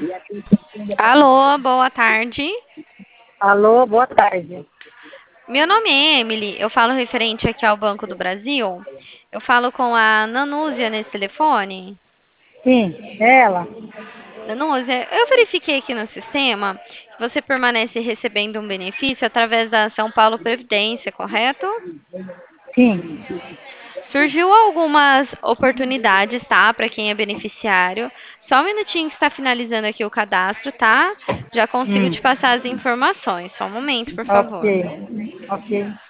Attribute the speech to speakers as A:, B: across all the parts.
A: Alô, boa tarde.
B: Alô, boa tarde.
A: Meu nome é Emily, eu falo referente aqui ao Banco do Brasil. Eu falo com a Nanúzia nesse telefone.
B: Sim, ela?
A: Nanúzia, eu verifiquei aqui no sistema que você permanece recebendo um benefício através da São Paulo Previdência, correto?
B: Sim.
A: Surgiu algumas oportunidades, tá, para quem é beneficiário. Só um minutinho que está finalizando aqui o cadastro, tá? Já consigo te
B: Hum.
A: passar as informações. Só um momento, por
B: Ok.
A: favor.
B: Ok.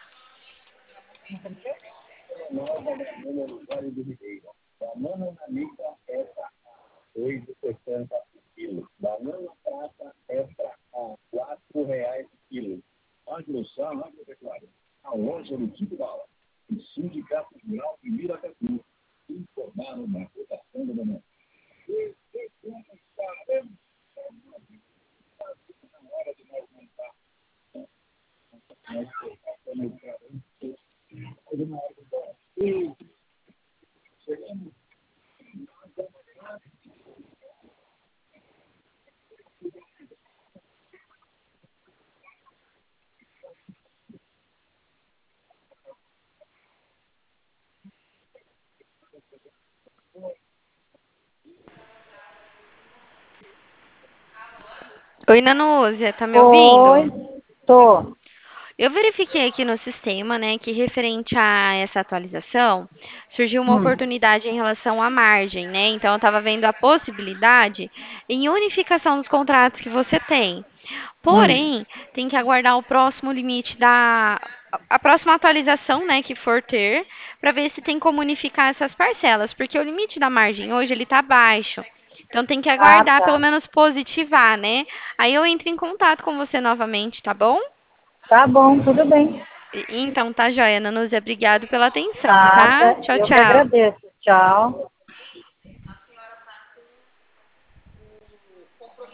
A: Oi, Nanúzia, tá me
B: Oi,
A: ouvindo?
B: tô.
A: Eu verifiquei aqui no sistema, né, que referente a essa atualização, surgiu uma
B: Hum.
A: oportunidade em relação à margem, né? Então, eu estava vendo a possibilidade em unificação dos contratos que você tem.
B: Hum.
A: Porém, tem que aguardar o próximo limite a próxima atualização, né, que for ter, para ver se tem como unificar essas parcelas, porque o limite da margem hoje ele está baixo. Então tem que
B: Ah,
A: aguardar pelo
B: tá.
A: menos positivar, né? Aí eu entro em contato com você novamente, tá bom?
B: Tá bom, tudo bem.
A: Então tá joia, Nanuzia. Obrigado pela atenção, tá?
B: Nada.
A: Tchau,
B: Eu que
A: tchau.
B: agradeço. Tchau.